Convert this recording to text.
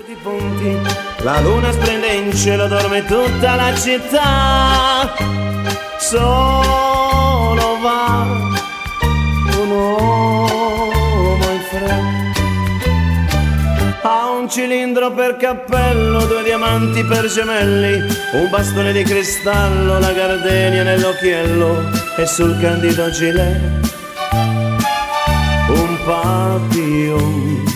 Di punti, la luna splende in cielo, dorme tutta la città. Solo va un uomo in fretta, ha un cilindro per cappello, 2 diamanti per gemelli, un bastone di cristallo, la gardenia nell'occhiello e sul candido gilet un papillon